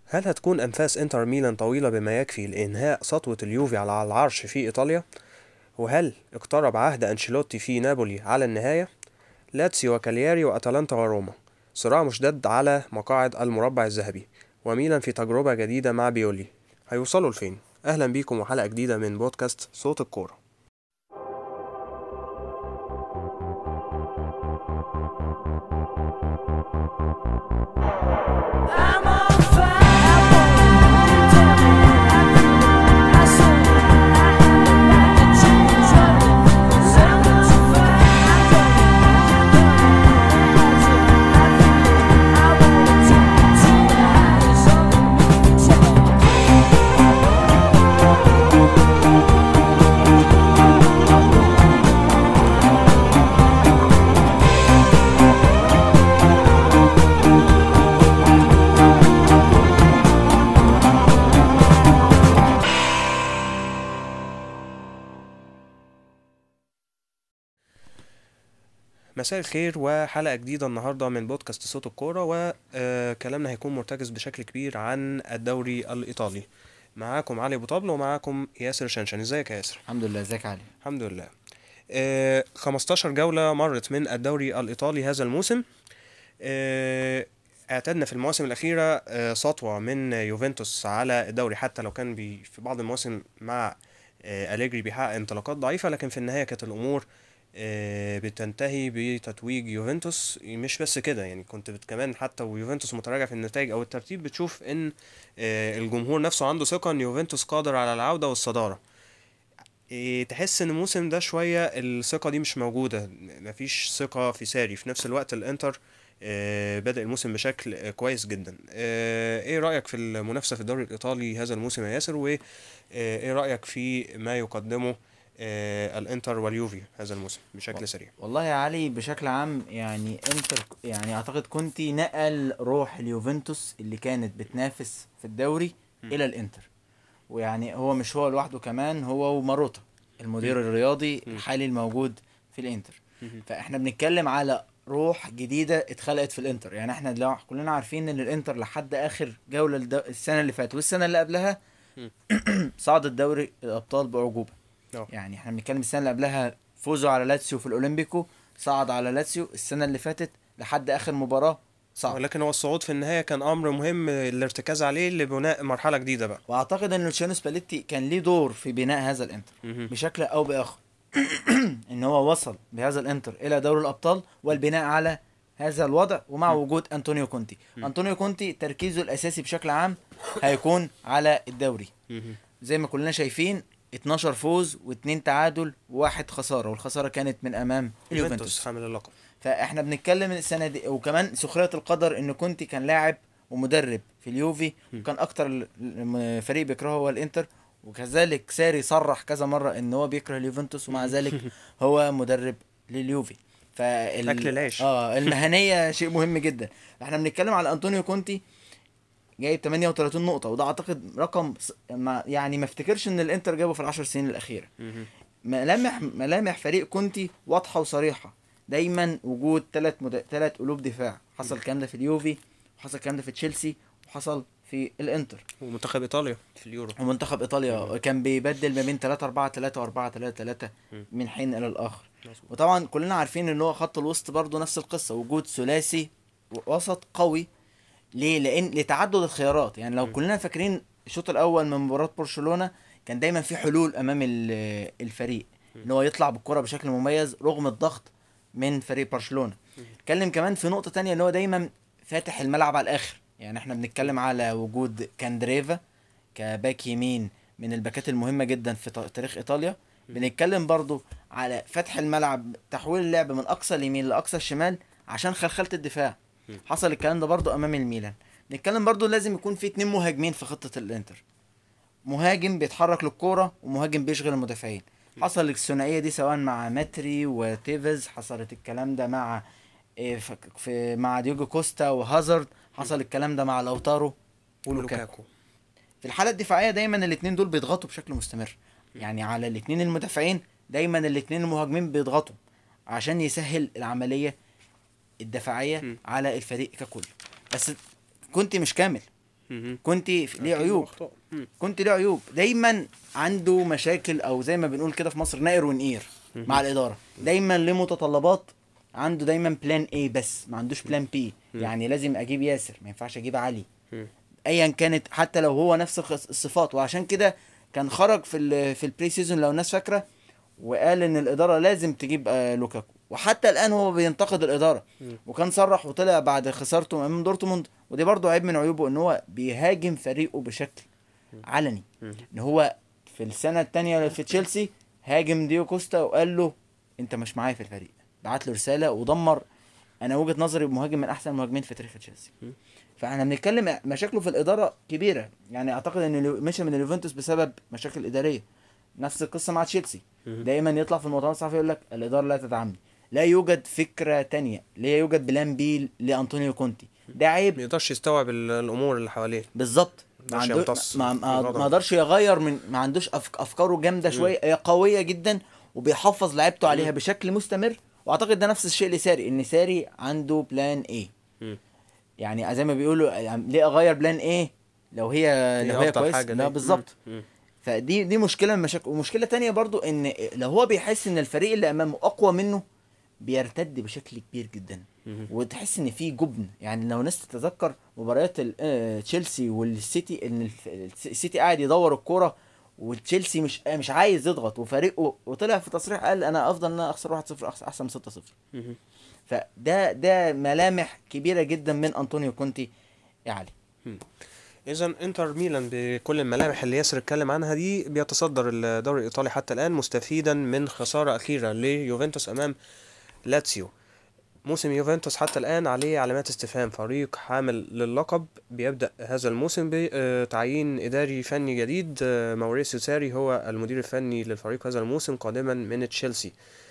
هل هتكون أنفاس إنتر ميلان طويلة بما يكفي لإنهاء سطوة اليوفي على العرش في إيطاليا؟ وهل اقترب عهد أنشيلوتي في نابولي على النهاية؟ لاتسيو وكالياري وأتلانتا وروما، صراع مشتد على مقاعد المربع الذهبي، وميلان في تجربة جديدة مع بيولي، هيوصلوا لفين؟ أهلا بيكم وحلقة جديدة من بودكاست صوت الكورة. I'm on fire. Tell me I saw the change running. 'Cause I'm on fire. I wanna talk tonight. It's all مساء الخير وحلقة جديدة النهاردة من بودكاست صوت الكورة، وكلامنا هيكون مرتكز بشكل كبير عن الدوري الإيطالي. معاكم علي أبو طبل ومعاكم ياسر شنشن. ازيك يا ياسر؟ الحمد لله. ازيك يا علي؟ الحمد لله. 15 جولة مرت من الدوري الإيطالي هذا الموسم. اعتدنا في المواسم الأخيرة سطوة من يوفنتوس على الدوري، حتى لو كان في بعض المواسم مع أليجري بيحقق انطلاقات ضعيفة، لكن في النهاية كانت الأمور بتنتهي بتتويج يوفنتوس. مش بس كده، يعني كنت كمان حتى ويوفنتوس متراجع في النتائج أو الترتيب بتشوف إن الجمهور نفسه عنده ثقة إن يوفنتوس قادر على العودة والصدارة. تحس ان الموسم ده شوية الثقة دي مش موجودة، مفيش ثقة في ساري. في نفس الوقت الانتر بدأ الموسم بشكل كويس جدا. ايه رأيك في المنافسة في الدوري الإيطالي هذا الموسم يا ياسر؟ وايه رأيك في ما يقدمه الانتر واليوفي هذا الموسم بشكل سريع؟ والله يا علي، بشكل عام يعني انتر، يعني اعتقد كونتي نقل روح اليوفنتوس اللي كانت بتنافس في الدوري الى الانتر. ويعني هو مش هو لوحده، كمان هو وماروتا المدير الرياضي الحالي الموجود في الانتر. فاحنا بنتكلم على روح جديدة اتخلقت في الانتر. يعني احنا لو كلنا عارفين ان الانتر لحد اخر جولة السنة اللي فاتت والسنة اللي قبلها صعد الدوري الابطال باعجوبة. يعني احنا بنتكلم السنه اللي قبلها فوزوا على لاتسيو في الاولمبيكو، صعد على لاتسيو. السنه اللي فاتت لحد اخر مباراه صعد. ولكن هو الصعود في النهاية كان أمر مهم، الارتكاز عليه لبناء مرحلة جديدة بقى. واعتقد ان لوتشيانو سباليتي كان ليه دور في بناء هذا الانتر بشكل او باخر. ان هو وصل بهذا الانتر الى دوري الابطال والبناء على هذا الوضع، ومع وجود انطونيو كونتي. انطونيو كونتي تركيزه الاساسي بشكل عام هيكون على الدوري. زي ما كلنا شايفين 12 فوز و2 تعادل و1 خسارة، والخسارة كانت من امام اليوفنتوس حامل اللقب. فاحنا بنتكلم السنة دي، وكمان سخرية القدر ان كونتي كان لاعب ومدرب في اليوفي، وكان اكتر فريق بيكرهه هو الانتر. وكذلك ساري صرح كذا مرة ان هو بيكره اليوفنتوس، ومع ذلك هو مدرب لليوفي. أكل العيش. المهنية شيء مهم جدا. احنا بنتكلم على انطونيو كونتي جايب 38 نقطة، وده اعتقد رقم يعني ما افتكرش ان الانتر جابه في العشر سنين الاخيرة. ملامح فريق كونتي واضحة وصريحة. دايما وجود ثلاث قلوب دفاع. حصل الكلام ده في اليوفي، وحصل الكلام ده في تشيلسي، وحصل في الانتر، ومنتخب إيطاليا في اليورو. ومنتخب ايطاليا كان بيبدل ما بين 3-4-3 و4-3-3 من حين الى الاخر. وطبعا كلنا عارفين ان هو خط الوسط برضو نفس القصة، وجود ثلاثي وسط قوي. ليه؟ لان لتعدد الخيارات. يعني لو كلنا فاكرين الشوط الاول من مباراة برشلونة، كان دايما في حلول امام الفريق ان هو يطلع بالكرة بشكل مميز رغم الضغط من فريق برشلونة. اتكلم كمان في نقطة تانية ان هو دايما فاتح الملعب على الاخر. يعني احنا بنتكلم على وجود كاندريفا كباك يمين من الباكات المهمة جدا في تاريخ ايطاليا. بنتكلم برضو على فتح الملعب، تحويل اللعب من اقصى اليمين لاقصى الشمال عشان خلخلة الدفاع. حصل الكلام ده برضو امام الميلان. نتكلم برضو لازم يكون في 2 مهاجمين في خطة الانتر، مهاجم بيتحرك للكورة ومهاجم بيشغل المدافعين. حصل الثنائية دي سواء مع ماتري وتيفز، حصلت الكلام ده مع مع ديوجو كوستا وهازارد، حصل الكلام ده مع لوتارو ولوكاكو. في الحالة الدفاعية دايما الاثنين دول بيضغطوا بشكل مستمر. يعني على الاثنين المدافعين دايما الاثنين المهاجمين بيضغطوا عشان يسهل العملية الدفاعية على الفريق ككل. بس كنت مش كامل. كونتي ليه عيوب، كنت له عيوب، دايما عنده مشاكل، او زي ما بنقول كده في مصر نائر ونقير مع الاداره. دايما له متطلبات، عنده دايما بلان ايه بس ما عندوش بلان بي. يعني لازم اجيب ياسر، ما ينفعش اجيب علي ايا كانت، حتى لو هو نفس الصفات. وعشان كده كان خرج في البري سيزون لو الناس فاكره، وقال ان الاداره لازم تجيب لوكاكو. وحتى الان هو بينتقد الاداره، وكان صرح وطلع بعد خسارته من دورتموند، ودي برضو عيب من عيوبه، ان هو بيهاجم فريقه بشكل علني. ان هو في السنه الثانيه في تشيلسي هاجم ديو كوستا وقال له انت مش معايا في الفريق، بعت له رساله ودمر. انا وجهه نظري مهاجم من احسن المهاجمين في تاريخ تشيلسي. فاحنا بنتكلم مشاكله في الاداره كبيره. يعني اعتقد ان مشى من اليوفنتوس بسبب مشاكل اداريه. نفس القصه مع تشيلسي، دايما يطلع في المؤتمرات الصحفيه يقول لك الاداره لا تدعمني، لا يوجد فكره تانية، لا يوجد بلان بي لانطونيو كونتي. ده عيب. ما يقدرش يستوعب الامور اللي حواليه. بالظبط. يقدرش يمتص ما الغضب. قدرش يغير من، ما عندوش افكاره جامده شويه، هي قويه جدا وبيحفظ لعيبته عليها بشكل مستمر. واعتقد ده نفس الشيء لساري، ان ساري عنده بلان ايه. يعني زي ما بيقولوا يعني ليه اغير بلان ايه لو هي أفضل كويس. حاجة لا ليه. بالظبط. فدي مشكله من المشاكل. ومشكله تانية برضو، ان لو هو بيحس ان الفريق اللي امامه اقوى منه بيرتد بشكل كبير جدا، وتحس ان في جبن. يعني لو ناس تتذكر مباريات تشيلسي والسيتي، ان السيتي قاعد يدور الكوره وتشيلسي مش عايز يضغط، وفريقه وطلع في تصريح قال انا افضل ان انا اخسر 1-0 احسن من 6-0. فده ملامح كبيره جدا من انطونيو كونتي يا علي. اذا انتر ميلان بكل الملامح اللي ياسر اتكلم عنها دي بيتصدر الدوري الايطالي حتى الان، مستفيدا من خساره اخيره ليوفنتوس امام لاتسيو. موسم يوفنتوس حتى الان عليه علامات استفهام. فريق حامل للقب بيبدا هذا الموسم بتعيين اداري فني جديد. ماوريسيو ساري هو المدير الفني للفريق هذا الموسم قادما من تشيلسي.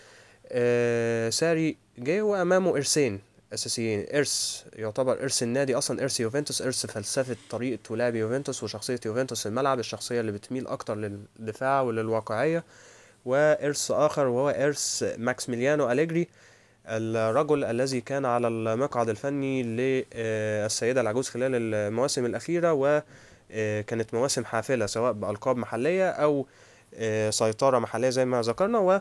ساري جاي وامامه ارثين اساسيين. ارث يعتبر ارث النادي اصلا، ارث يوفنتوس، ارث فلسفه طريقه لعب يوفنتوس وشخصيه يوفنتوس في الملعب، الشخصيه اللي بتميل اكتر للدفاع وللواقعيه. وارث اخر وهو ارث ماكسيميليانو أليجري، الرجل الذي كان على المقعد الفني للسيده العجوز خلال المواسم الاخيره، وكانت مواسم حافله سواء بالقاب محليه او سيطره محليه زي ما ذكرنا، و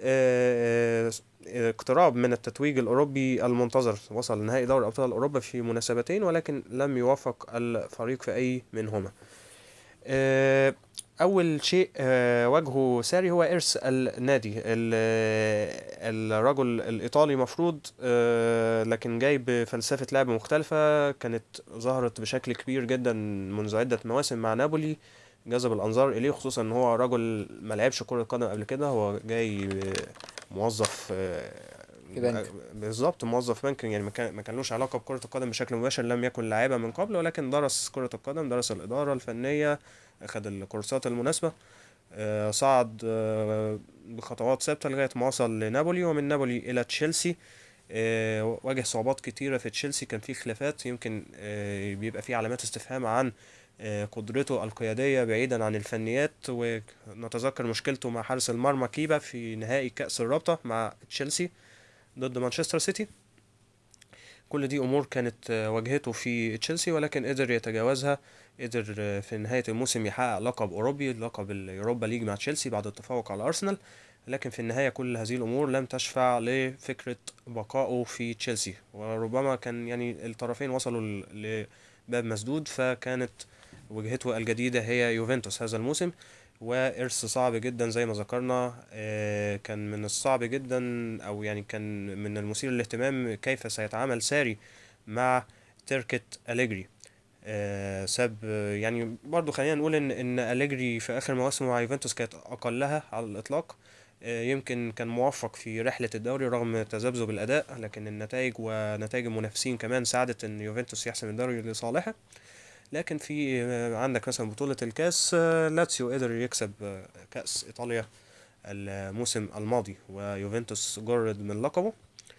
اقتراب من التتويج الأوروبي المنتظر. وصل لنهائي دوري أبطال أوروبا في مناسبتين ولكن لم يوفق الفريق في أي منهما. أول شيء واجهه ساري هو إرث النادي. الرجل الإيطالي مفروض، لكن جاي بفلسفة لعب مختلفة كانت ظهرت بشكل كبير جدا منذ عدة مواسم مع نابولي، جذب الانظار اليه، خصوصا ان هو رجل ما لعبش كرة قدم قبل كده. هو جاي موظف في بنك. بالظبط، موظف بنك. يعني ما كانلوش علاقة بكرة القدم بشكل مباشر، لم يكن لاعبا من قبل، ولكن درس كرة القدم، درس الإدارة الفنية، أخذ الكورسات المناسبة، صعد بخطوات ثابتة لغاية ما وصل لنابولي، ومن نابولي إلى تشيلسي. واجه صعوبات كتيرة في تشيلسي، كان في خلافات، يمكن بيبقى في علامات استفهام عن قدرته القيادية بعيدا عن الفنيات. ونتذكر مشكلته مع حارس المرمى كيبا في نهائي كأس الرابطة مع تشيلسي ضد مانشستر سيتي. كل دي أمور كانت واجهته في تشيلسي، ولكن قدر يتجاوزها. قدر في نهاية الموسم يحقق لقب أوروبي، لقب اليوروبا ليج مع تشيلسي بعد التفوق على أرسنال. لكن في النهاية كل هذه الأمور لم تشفع لفكرة بقائه في تشيلسي، وربما كان يعني الطرفين وصلوا لباب مسدود، فكانت وجهته الجديدة هي يوفنتوس هذا الموسم. وإرث صعب جدا زي ما ذكرنا. كان من الصعب جدا، أو يعني كان من المثير للاهتمام كيف سيتعامل ساري مع تركة أليجري. ساب يعني برضو خلينا نقول إن أليجري في آخر مواسمه مع يوفنتوس كانت أقلها على الإطلاق. يمكن كان موفق في رحلة الدوري رغم تذبذب الأداء، لكن النتائج ونتائج المنافسين كمان ساعدت إن يوفنتوس يحسم الدوري لصالحه. لكن في عندك مثلا بطولة الكاس، لاتسيو قدر يكسب كأس إيطاليا الموسم الماضي، ويوفنتوس جرد من لقبه.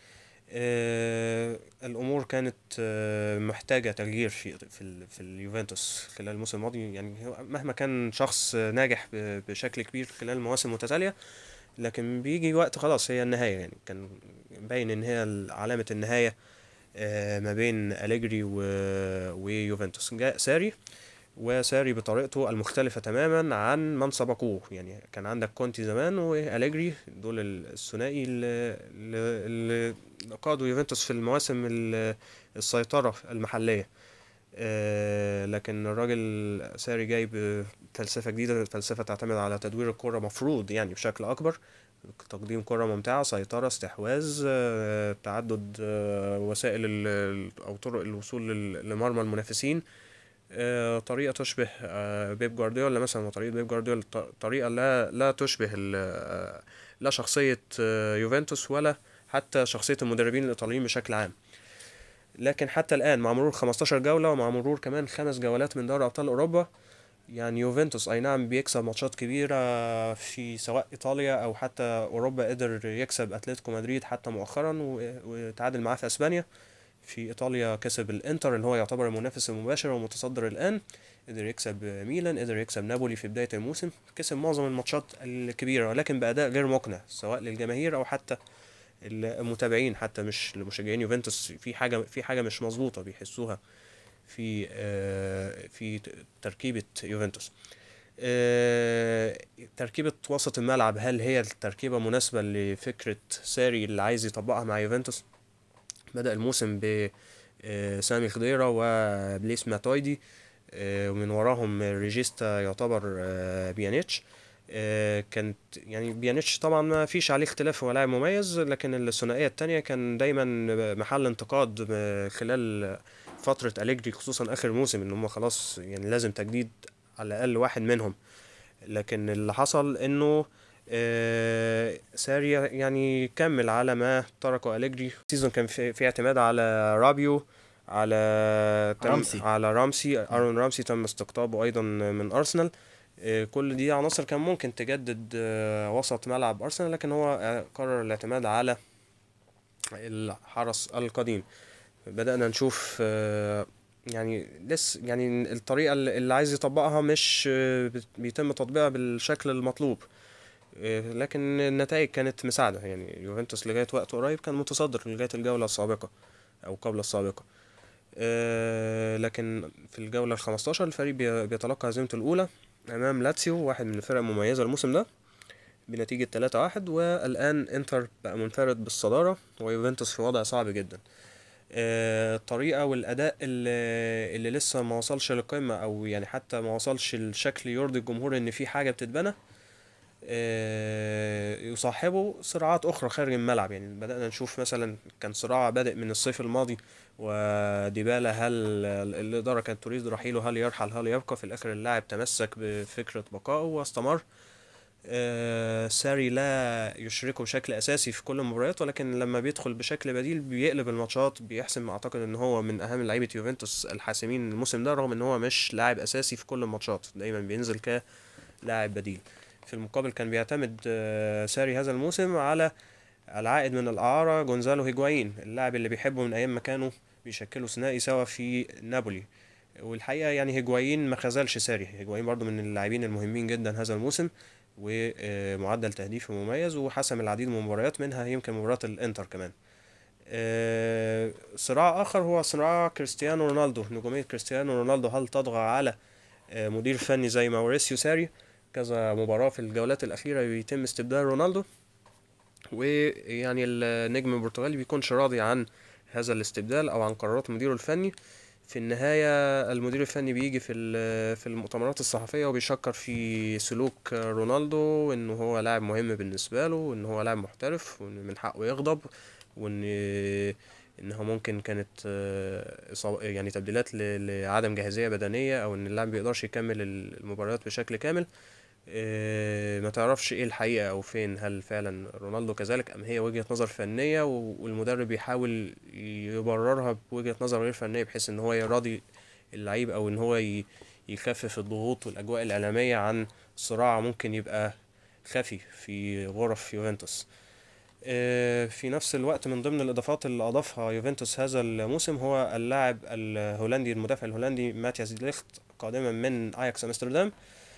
الأمور كانت محتاجة تغيير في اليوفنتوس خلال الموسم الماضي. يعني مهما كان شخص ناجح بشكل كبير خلال مواسم متتالية، لكن بيجي وقت خلاص هي النهاية. يعني كان باين إن هي علامة النهاية ما بين أليجري ويوفنتوس. جاء ساري، وساري بطريقته المختلفة تماما عن من سبقوه. يعني كان عندك كونتي زمان وأليجري، دول الثنائي اللي قادوا يوفنتوس في المواسم السيطرة المحلية. لكن الراجل ساري جاي بفلسفة جديدة، فلسفة تعتمد على تدوير الكرة مفروض يعني بشكل أكبر، تقديم كرة ممتعة، سيطرة، استحواذ، تعدد وسائل أو طرق الوصول لمرمى المنافسين. طريقة تشبه بيب جوارديولا مثلا، وطريقة بيب جوارديولا طريقة لا تشبه لا شخصية يوفنتوس ولا حتى شخصية المدربين الإيطاليين بشكل عام. لكن حتى الآن مع مرور 15 جولة ومع مرور كمان 5 جولات من دوري أبطال أوروبا، يعني يوفنتوس أي نعم بيكسب ماتشات كبيرة في سواء إيطاليا أو حتى أوروبا، قدر يكسب أتلتيكو مدريد حتى مؤخرا وتعادل معاه في أسبانيا. في إيطاليا كسب الإنتر اللي هو يعتبر المنافس المباشر والمتصدر الآن، قدر يكسب ميلان، قدر يكسب نابولي في بداية الموسم، كسب معظم الماتشات الكبيرة ولكن بأداء غير مقنع سواء للجماهير أو حتى المتابعين، حتى مش لمشجعين يوفنتوس. في حاجة مش مظبوطة بيحسوها في تركيبة يوفنتوس. تركيبة وسط الملعب، هل هي التركيبة مناسبة لفكرة ساري اللي عايز يطبقها مع يوفنتوس؟ بدأ الموسم بسامي خضيرة وبليس ماتويدي، ومن وراهم ريجيستا يعتبر بيانيتش. كانت يعني بيانيتش طبعا ما فيش عليه اختلاف، هو لاعب مميز، لكن الثنائية التانية كان دايما محل انتقاد خلال فترة أليجري خصوصا آخر موسم، ان هم خلاص يعني لازم تجديد على الأقل واحد منهم. لكن اللي حصل انه ساري يعني كمل على ما تركه أليجري. السيزون كان في اعتماد على رابيو، رمسي. على رامسي، ارون رامسي تم استقطابه ايضا من ارسنال. كل دي عناصر كان ممكن تجدد وسط ملعب ارسنال، لكن هو قرر الاعتماد على الحرس القديم. بدأنا نشوف يعني لسه يعني الطريقة اللي عايز يطبقها مش بيتم تطبيقها بالشكل المطلوب، لكن النتائج كانت مساعدة. يعني يوفنتوس لغاية وقت قريب كان متصدر لغاية الجولة السابقة أو قبل السابقة. لكن في الجولة ال15 الفريق بيتلقى هزيمته الأولى أمام لاتسيو، واحد من الفرق المميزة الموسم ده، بنتيجة 3-1. والآن انتر بقى منفرد بالصدارة ويوفنتوس في وضع صعب جدا. الطريقة والأداء اللي لسه ما وصلش للقمة، أو يعني حتى ما وصلش الشكل يرضي الجمهور إن في حاجة بتتبنى، يصاحبه صراعات أخرى خارج الملعب. يعني بدأنا نشوف مثلا كان صراع بادئ من الصيف الماضي، وديبالا هل الإدارة كانت تريد رحيله، هل يرحل هل يبقى؟ في الآخر اللاعب تمسك بفكرة بقائه واستمر. ساري لا يشركه بشكل أساسي في كل المباريات، ولكن لما بيدخل بشكل بديل بيقلب الماتشات، بيحسم. أعتقد إن هو من أهم لعيبة يوفنتوس الحاسمين الموسم ده، رغم إن هو مش لاعب أساسي في كل الماتشات، دايما بينزل كلاعب بديل. في المقابل كان بيعتمد ساري هذا الموسم على العائد من الإعارة جونزالو هيجوايين، اللاعب اللي بيحبه من أيام ما كانوا بيشكلوا ثنائي سوا في نابولي. والحقيقة يعني هيجوايين ما خذلش ساري، هيجوايين برضو من اللاعبين المهمين جدا هذا الموسم، ومعدل تهديفه مميز، وحسم العديد من المباريات منها يمكن مباراة الانتر كمان. صراع آخر هو صراع كريستيانو رونالدو، نجومية كريستيانو رونالدو هل تطغى على مدير فني زي ماوريسيو ساري؟ كذا مباراة في الجولات الأخيرة بيتم استبدال رونالدو، ويعني النجم البرتغالي بيكونش راضي عن هذا الاستبدال أو عن قرارات مديره الفني. في النهاية المدير الفني بيجي في المؤتمرات الصحفية وبيشكر في سلوك رونالدو، وإنه هو لاعب مهم بالنسبة له، وإنه هو لاعب محترف، وإن من حقه يغضب، إنها ممكن كانت يعني تبديلات لعدم جاهزية بدنية، أو إن اللاعب بيقدرش يكمل المباريات بشكل كامل. ما تعرفش ايه الحقيقة او فين، هل فعلا رونالدو كذلك ام هي وجهة نظر فنية والمدرب بيحاول يبررها بوجهة نظر غير فنية بحيث ان هو يراضي اللعيب، او ان هو يخفف الضغوط والاجواء الاعلامية عن صراع ممكن يبقى خفي في غرف يوفنتوس. في نفس الوقت من ضمن الاضافات اللي اضافها يوفنتوس هذا الموسم هو اللاعب الهولندي، المدافع الهولندي ماتياس دي ليخت، قادما من اياكس امستردام.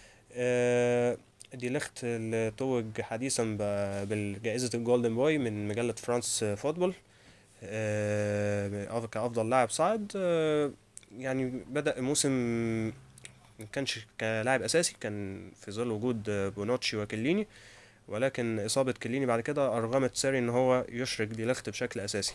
دي ليخت اللي توج حديثا بجائزة الجولدن بوي من مجلة فرانس فوتبول، كأفضل لاعب صاعد. يعني بدأ الموسم ما كانش كلاعب أساسي، كان في ظل وجود بونوتشي وكليني، ولكن إصابة كليني بعد كده أرغمت ساري إن هو يشرك دي ليخت بشكل أساسي.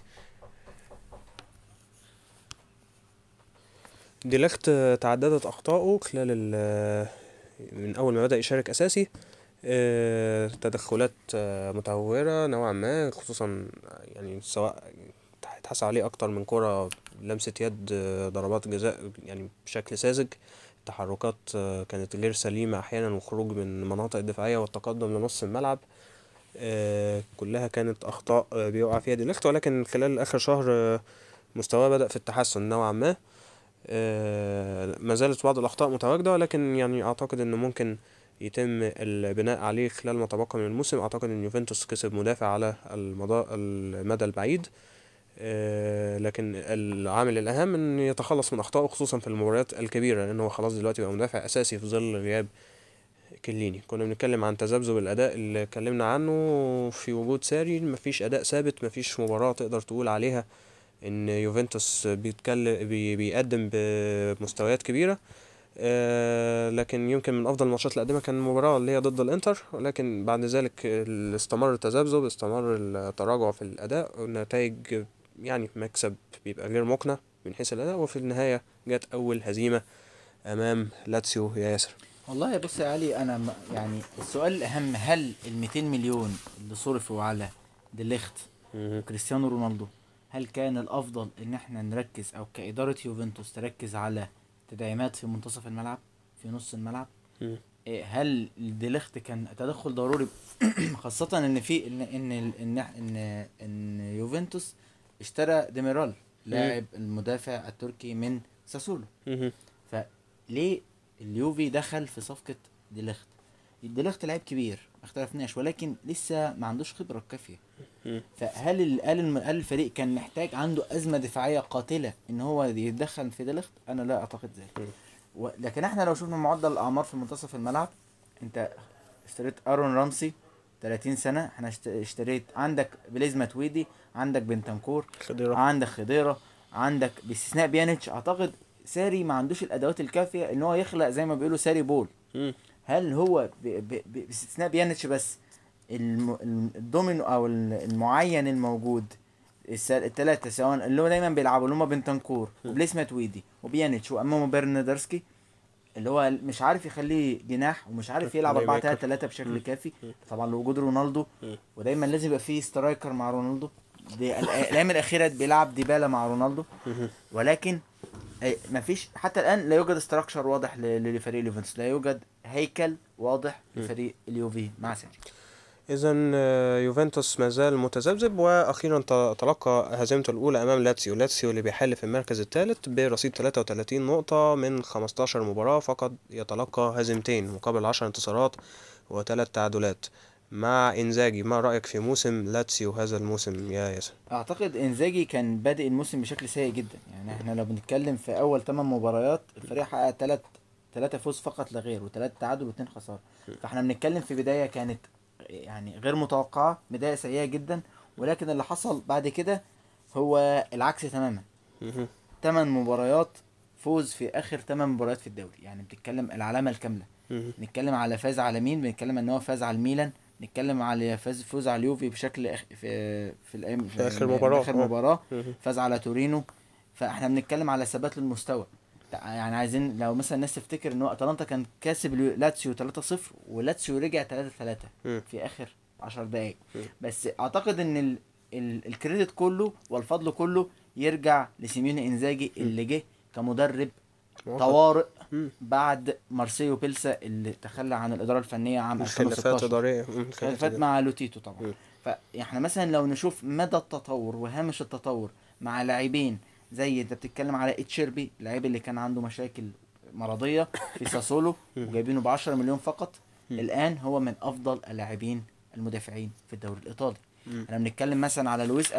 دي ليخت تعددت أخطائه خلال من أول ما بدأ يشارك أساسي. تدخلات متهورة نوعا ما، خصوصا يعني سواء اتحسب عليه أكتر من كرة لمسة يد، ضربات جزاء يعني بشكل ساذج، تحركات كانت غير سليمة أحيانا، وخروج من المناطق الدفاعية والتقدم لنص الملعب. كلها كانت أخطاء بيقع فيها دي ليخت، ولكن خلال آخر شهر مستواه بدأ في التحسن نوعا ما. ما زالت بعض الأخطاء متواجدة، ولكن يعني أعتقد إنه ممكن يتم البناء عليه خلال ما تبقى من الموسم. أعتقد إن يوفنتوس كسب مدافع على المدى البعيد. لكن العامل الأهم إن يتخلص من أخطائه، خصوصا في المباريات الكبيرة، لأنه هو خلاص دلوقتي بقى مدافع أساسي في ظل غياب كليني. كنا بنتكلم عن تذبذب الأداء اللي اتكلمنا عنه في وجود ساري، مفيش أداء ثابت، مفيش مباراة تقدر تقول عليها ان يوفنتوس بيقدم بمستويات كبيرة. لكن يمكن من افضل الماتشات اللي قدمها كان المباراة اللي هي ضد الانتر، ولكن بعد ذلك استمر التذبذب، استمر التراجع في الاداء، والنتائج يعني مكسب بيبقى غير مقنع من حيث الاداء، وفي النهاية جت اول هزيمة امام لاتسيو يا ياسر. والله بص يا علي، انا يعني السؤال الاهم، هل ال 200 مليون اللي صرفوا على دي ليخت وكريستيانو رونالدو، هل كان الافضل ان احنا نركز او كإدارة يوفنتوس تركز على تدعيمات في منتصف الملعب، في نص الملعب؟ هل دي ليخت كان تدخل ضروري؟ خاصة ان في ان يوفنتوس اشترى ديميرال، لاعب المدافع التركي من ساسولو. فليه اليوفي دخل في صفقة دي ليخت؟ دي ليخت لاعب كبير ما اختلفناش، ولكن لسه ما عندوش خبرة كافية. فهل قال الفريق كان محتاج، عنده أزمة دفاعية قاتلة ان هو يتدخل في دي ليخت؟ انا لا اعتقد ذلك. لكن احنا لو شفنا معدل الاعمار في منتصف الملعب، انت اشتريت ارون رامسي 30 سنة، احنا اشتريت عندك بليز ماتويدي، عندك بنتنكور، عندك خضيرة، عندك باستثناء بيانيتش. اعتقد ساري ما عندوش الادوات الكافيه ان هو يخلق زي ما بيقولوا ساري بول. هل هو باستثناء بيانيتش بس الدومينو او المعين الموجود الثلاثه، سواء اللي هو دايما بيلعبوا، اللي هم بنتنكور وبليس ماتويدي وبيانيتش وامامه برناردسكي، اللي هو مش عارف يخليه جناح ومش عارف يلعب 4-3-3 بشكل كافي. طبعا لوجود رونالدو، ودايما لازم يبقى فيه سترايكر مع رونالدو. دي الايام الاخيره بيلعب ديبالا مع رونالدو، ولكن مفيش حتى الان، لا يوجد استراكشر واضح لفريق اليوفنتوس، لا يوجد هيكل واضح لفريق اليوفي مع ساري. اذا يوفنتوس ما زال متذبذب، واخيرا تلقى هزيمته الاولى امام لاتسيو اللي بيحل في المركز الثالث برصيد 33 نقطة من 15 مباراة، فقط يتلقى هزيمتين مقابل 10 انتصارات و3 تعادلات. مع انزاجي، ما رأيك في موسم لاتسيو هذا الموسم يا ياسر؟ اعتقد انزاجي كان بادئ الموسم بشكل سيء جدا. يعني احنا لو بنتكلم في اول 8 مباريات الفريق حقق 3 فوز فقط لا غير، و3 تعادل و2 خسارة. فاحنا بنتكلم في بداية كانت يعني غير متوقعة، بداية سيئة جدا. ولكن اللي حصل بعد كده هو العكس تماما. 8 مباريات فوز في اخر 8 مباريات في الدوري، يعني بتتكلم العلامة الكاملة. نتكلم على فاز على مين؟ بنتكلم ان هو فاز على الميلان، نتكلم على فوز على اليوفي بشكل في الايام في اخر مباراة فاز على تورينو. فاحنا بنتكلم على ثبات للمستوى. يعني عايزين لو مثلا الناس تفتكر ان هو اتلانتا كان كاسب لاتسيو 3-0 ولاتسيو رجع 3-3 في اخر 10 دقائق. بس اعتقد ان الكريدت كله والفضل كله يرجع لسيميوني انزاجي اللي جه كمدرب طوارئ بعد مارسيلو بيلسا اللي تخلى عن الاداره الفنيه عام 2016، خلافات مع لوتيتو طبعا. فاحنا مثلا لو نشوف مدى التطور وهامش التطور مع لاعبين زي انت بتتكلم على اتشيربي، اللاعب اللي كان عنده مشاكل مرضيه في ساسولو وجايبينه ب10 مليون فقط، الان هو من افضل اللاعبين المدافعين في الدوري الايطالي. احنا بنتكلم مثلا على لويس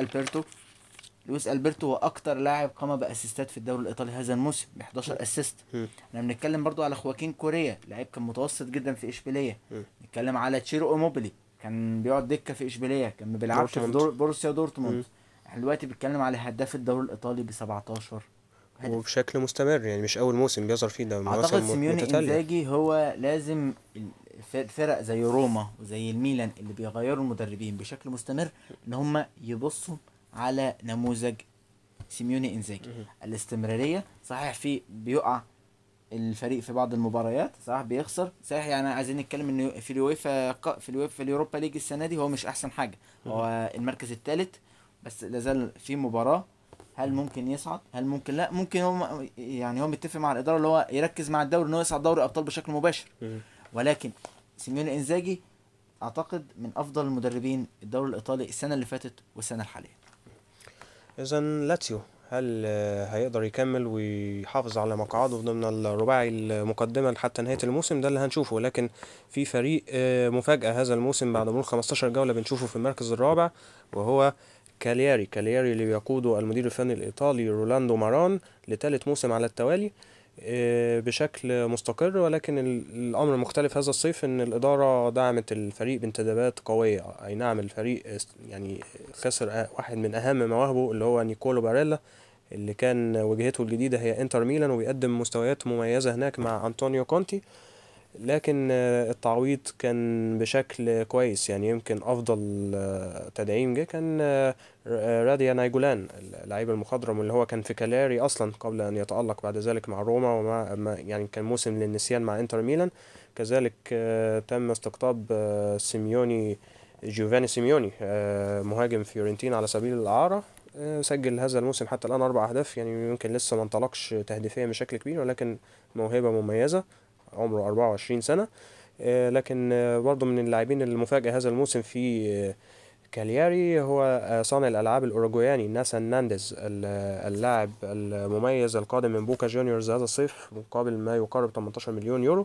البرتو هو اكتر لاعب قام باسيستات في الدوري الايطالي هذا الموسم ب 11 اسيست. احنا بنتكلم برضو على خواكين كوريا، لاعب كان متوسط جدا في اشبيليه. نتكلم على تشيرو اوموبيلي، كان بيقعد دكه في اشبيليه، كان ما بيلعبش في بروسيا دورتموند. احنا دلوقتي بنتكلم على هداف الدوري الايطالي ب 17 هدف. وبشكل مستمر، يعني مش اول موسم بيظهر فيه، ده اعتقد مواسم سيميوني متتالية. انزاجي هو لازم فرق زي روما وزي الميلان اللي بيغيروا المدربين بشكل مستمر ان هم يبصوا على نموذج سيميوني انزاجي. الاستمرارية صحيح في بيقع الفريق في بعض المباريات، صح بيخسر، صحيح يعني عايزين نتكلم ان في اليويفا في اليوروبا ليج السنه دي هو مش احسن حاجه، هو المركز الثالث، بس لازال في مباراه. هل ممكن يصعد؟ هل ممكن؟ لا ممكن. هو يعني هو متفق مع الاداره اللي هو يركز مع الدوري ان هو يصعد دوري ابطال بشكل مباشر، ولكن سيميوني انزاجي اعتقد من افضل المدربين الدوري الايطالي السنه اللي فاتت والسنه الحاليه. اذا لاتسيو هل هيقدر يكمل ويحافظ على مقعده ضمن الرباعي المقدمة حتى نهاية الموسم؟ ده اللي هنشوفه. لكن في فريق مفاجأة هذا الموسم بعد مرور 15 جولة بنشوفه في المركز الرابع، وهو كالياري اللي بيقوده المدير الفني الإيطالي رولاندو ماران لثالث موسم على التوالي بشكل مستقر. ولكن الأمر مختلف هذا الصيف، إن الإدارة دعمت الفريق بانتدابات قوية. أي نعم الفريق يعني خسر واحد من أهم مواهبه اللي هو نيكولو باريلا، اللي كان وجهته الجديدة هي انتر ميلان وبيقدم مستويات مميزة هناك مع أنطونيو كونتي. لكن التعويض كان بشكل كويس. يعني يمكن أفضل تدعيم جه كان راديا نايجولان اللعيب المخضرم اللي هو كان في كالاري أصلا قبل أن يتألق بعد ذلك مع روما، يعني كان موسم للنسيان مع انتر ميلان. كذلك تم استقطاب جوفاني سيميوني مهاجم فيورنتين على سبيل الإعارة. سجل هذا الموسم حتى الآن 4 أهداف، يعني يمكن لسه ما انطلقش تهديفيا بشكل كبير، ولكن موهبة مميزة، عمره 24 سنة. لكن برضه من اللاعبين المفاجئ هذا الموسم في كالياري هو صانع الألعاب الأوروجواني ناسان نانديز، اللاعب المميز القادم من بوكا جونيورز هذا الصيف مقابل ما يقارب 18 مليون يورو.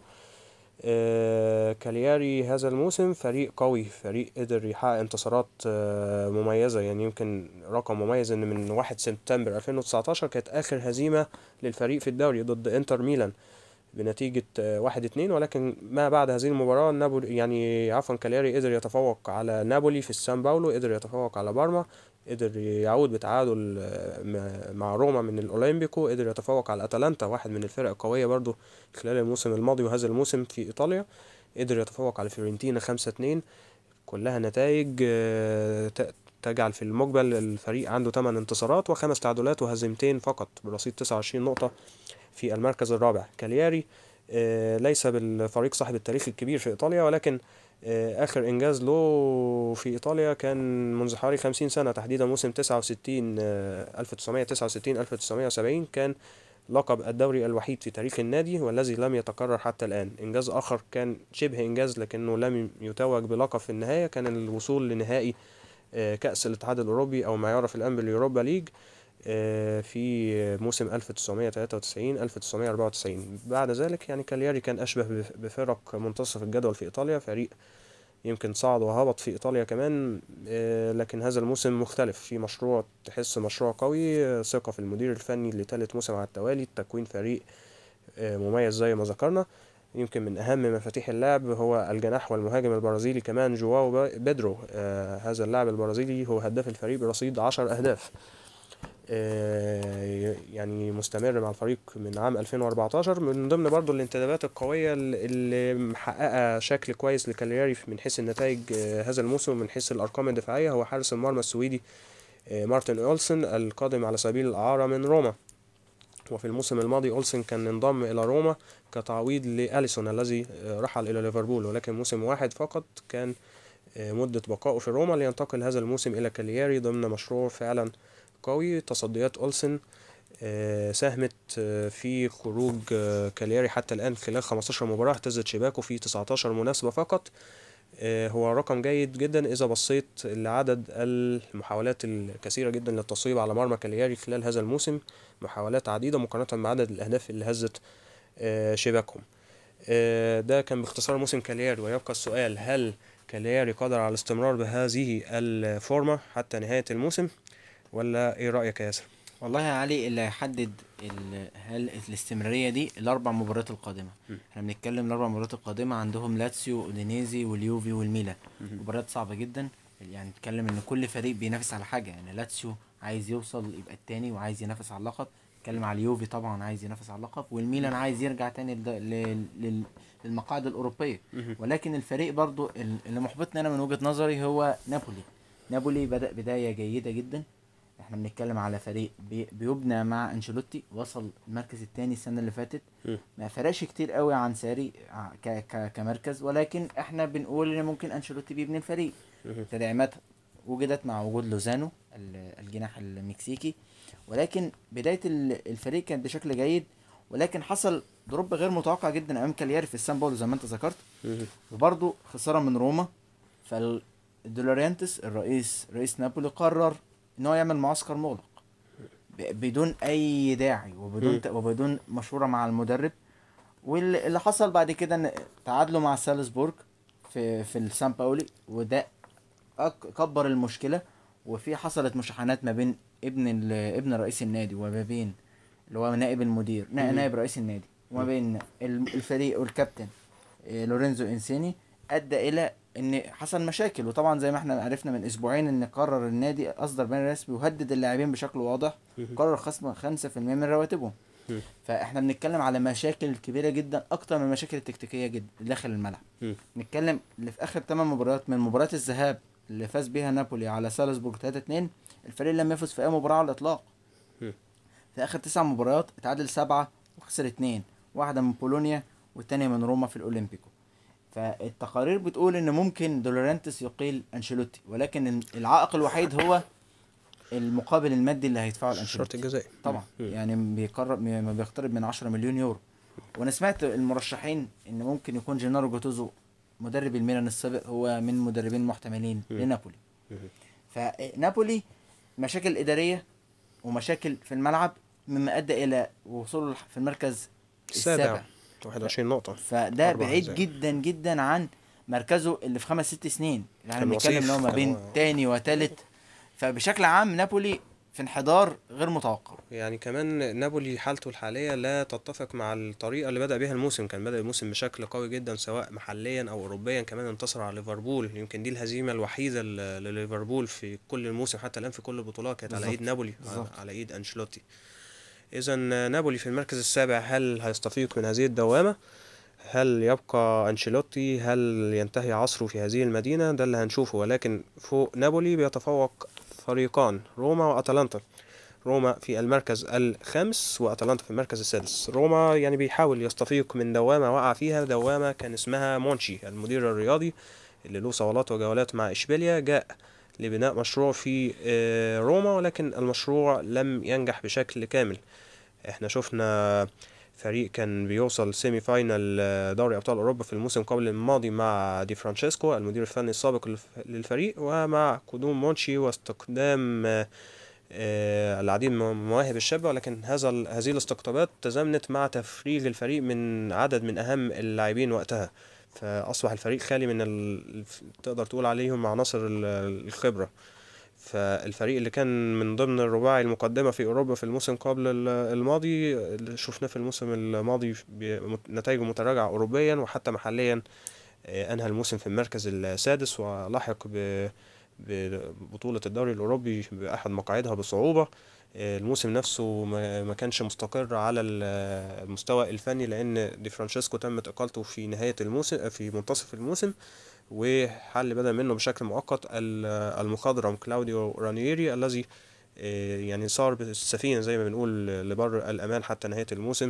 كالياري هذا الموسم فريق قوي، فريق قدر يحقق انتصارات مميزة. يعني يمكن رقم مميز ان من 1 سبتمبر 2019 كانت اخر هزيمة للفريق في الدوري ضد انتر ميلان بنتيجة 1-2. ولكن ما بعد هذه المباراة نابولي، يعني عفوا كالياري، قدر يتفوق على نابولي في السان باولو، قدر يتفوق على بارما، قدر يعود بتعادل مع روما من الأولمبيكو، قدر يتفوق على أتلانتا واحد من الفرق القوية برضو خلال الموسم الماضي وهذا الموسم في إيطاليا، قدر يتفوق على فيورنتينا 5-2. كلها نتائج تجعل في المقبل الفريق عنده 8 انتصارات و5 تعادلات وهزيمتين فقط برصيد 29 نقطة في المركز الرابع. كالياري ليس بالفريق صاحب التاريخ الكبير في إيطاليا، ولكن آخر إنجاز له في إيطاليا كان منذ حوالي 50 سنة، تحديدا موسم 69 1969-1970 كان لقب الدوري الوحيد في تاريخ النادي والذي لم يتكرر حتى الآن. إنجاز آخر كان شبه إنجاز لكنه لم يتوج بلقب في النهاية، كان الوصول لنهائي كأس الاتحاد الأوروبي أو ما يعرف الآن باليوروبا ليج في موسم 1993-1994. بعد ذلك يعني كالياري كان أشبه بفرق منتصف الجدول في إيطاليا، فريق يمكن صعد وهبط في إيطاليا كمان. لكن هذا الموسم مختلف، في مشروع، تحس مشروع قوي، ثقة في المدير الفني لثالث موسم على التوالي، تكوين فريق مميز زي ما ذكرنا. يمكن من أهم مفاتيح اللعب هو الجناح والمهاجم البرازيلي كمان جواو بيدرو. هذا اللاعب البرازيلي هو هداف الفريق برصيد 10 أهداف، يعني مستمر مع الفريق من عام 2014. من ضمن برضو الانتدابات القوية اللي محققة شكل كويس لكالياري من حيث النتائج هذا الموسم ومن حيث الأرقام الدفاعية هو حارس المرمى السويدي مارتن أولسن القادم على سبيل الإعارة من روما. وفي الموسم الماضي أولسن كان انضم إلى روما كتعويض لأليسون الذي رحل إلى ليفربول، ولكن موسم واحد فقط كان مدة بقائه في روما، لينتقل هذا الموسم إلى كالياري ضمن مشروع فعلا قوي. تصديات أولسن ساهمت في خروج كالياري حتى الآن خلال 15 مباراة اهتزت شباكه في 19 مناسبة فقط. هو رقم جيد جدا إذا بصيت لعدد المحاولات الكثيرة جدا للتصويب على مرمى كالياري خلال هذا الموسم، محاولات عديدة مقارنة بعدد الأهداف اللي هزت شباكهم. ده كان باختصار موسم كالياري، ويبقى السؤال: هل كالياري قادر على الاستمرار بهذه الفورمة حتى نهاية الموسم، ولا ايه رأيك يا ياسر؟ والله يا علي اللي هيحدد هل الاستمرارية دي الأربع مباريات القادمة. احنا بنتكلم الأربع مباريات القادمة عندهم لاتسيو ودينيزي واليوفي والميلان، مباريات صعبة جدا. يعني نتكلم ان كل فريق بينافس على حاجه. يعني لاتسيو عايز يوصل يبقى التاني وعايز ينافس على اللقب، نتكلم على اليوفي طبعا عايز ينافس على اللقب، والميلان عايز يرجع تاني للمقاعد الاوروبيه. ولكن الفريق برضو اللي محبطني انا من وجهه نظري هو نابولي. نابولي بدأ بدايه جيده جدا. احنا بنتكلم على فريق بيبنى مع انشيلوتي، وصل المركز الثاني السنه اللي فاتت، ما فرقش كتير قوي عن ساري كمركز، ولكن احنا بنقول ان ممكن انشيلوتي بيبني الفريق. تدعيمات وجدت مع وجود لوزانو الجناح المكسيكي، ولكن بدايه الفريق كانت بشكل جيد، ولكن حصل دروب غير متوقع جدا امام كالياري في السان باولو زي ما انت ذكرت، وبرضه خساره من روما. فالدولوريانتس رئيس نابولي قرر ان هو يعمل معسكر مغلق بدون اي داعي وبدون مشوره مع المدرب. واللي حصل بعد كده ان تعادلوا مع سالزبورج في السان باولي، وده كبر المشكله. وفي حصلت مشاحنات ما بين ابن رئيس النادي وما بين اللي هو نائب المدير نائب رئيس النادي وما بين الفريق والكابتن لورينزو انسيني، ادى الى ان حصل مشاكل. وطبعا زي ما احنا عرفنا من اسبوعين ان قرر النادي اصدر بيان رسمي يهدد اللاعبين بشكل واضح، قرر خصم 5% من رواتبهم. فاحنا بنتكلم على مشاكل كبيره جدا اكتر من المشاكل التكتيكيه جدا داخل الملعب. نتكلم اللي في اخر 8 مباريات من مباراه الذهاب اللي فاز بيها نابولي على سالزبورج 3-2، الفريق لم يفز في اي مباراه على الاطلاق. في اخر 9 مباريات اتعادل 7 وخسر 2، واحده من بولونيا والتانية من روما في الاولمبيكو. فالتقارير بتقول ان ممكن دولورانتس يقيل انشيلوتي، ولكن العائق الوحيد هو المقابل المادي اللي هيدفعه الشرط الانشيلوتي الجزائي. طبعا. يعني بيقترب من 10 مليون يورو. وانا سمعت المرشحين ان ممكن يكون جينارو جاتوزو مدرب الميلان السابق هو من مدربين محتملين لنابولي. فنابولي مشاكل اداريه ومشاكل في الملعب مما ادى الى وصوله في المركز السابع 21 نقطة. فده 4 بعيد أهداف. جدا جدا عن مركزه اللي في 5-6 سنين. يعني كان بنتكلم وصيف. ان هو ما كان بين هو- تاني وتالت. فبشكل عام نابولي في انحدار غير متوقع. يعني كمان نابولي حالته الحالية لا تتفق مع الطريقة اللي بدأ بيها الموسم. كان بدأ الموسم بشكل قوي جدا سواء محليا أو أوروبيا، كمان انتصر على ليفربول. يمكن دي الهزيمة الوحيدة لليفربول في كل الموسم حتى الآن في كل البطولات كانت على بالظبط. إيد نابولي، بالظبط. على إيد أنشيلوتي. إذا نابولي في المركز السابع، هل هيستفيق من هذه الدوامة؟ هل يبقى أنشيلوتي؟ هل ينتهي عصره في هذه المدينة؟ ده اللي هنشوفه. ولكن فوق نابولي بيتفوق فريقان، روما وأتلانتا. روما في المركز الخامس وأتلانتا في المركز السادس. روما يعني بيحاول يستفيق من دوامة وقع فيها، دوامة كان اسمها مونشي المدير الرياضي اللي له صولات وجولات مع إشبيليا، جاء لبناء مشروع في روما، ولكن المشروع لم ينجح بشكل كامل. احنا شفنا فريق كان بيوصل سيمي فاينل دوري ابطال اوروبا في الموسم قبل الماضي مع دي فرانشيسكو المدير الفني السابق للفريق، ومع قدوم مونشي واستقدام العديد من المواهب الشابة، ولكن هذه الاستقطابات تزامنت مع تفريغ الفريق من عدد من اهم اللاعبين وقتها، فاصبح الفريق خالي من تقدر تقول عليهم عناصر الخبرة. فالفريق اللي كان من ضمن الرباعي المقدمة في أوروبا في الموسم قبل الماضي، اللي شفناه في الموسم الماضي نتائجه متراجعة أوروبيا وحتى محليا، أنهى الموسم في المركز السادس ولحق ببطولة الدوري الأوروبي بأحد مقاعدها بصعوبة. الموسم نفسه ما كانش مستقر على المستوى الفني، لأن دي فرانشيسكو تمت إقالته في نهاية الموسم في منتصف الموسم، وحل بدل منه بشكل مؤقت المخضرم كلاوديو رانييري الذي يعني صار بالسفينة زي ما بنقول لبر الأمان حتى نهاية الموسم.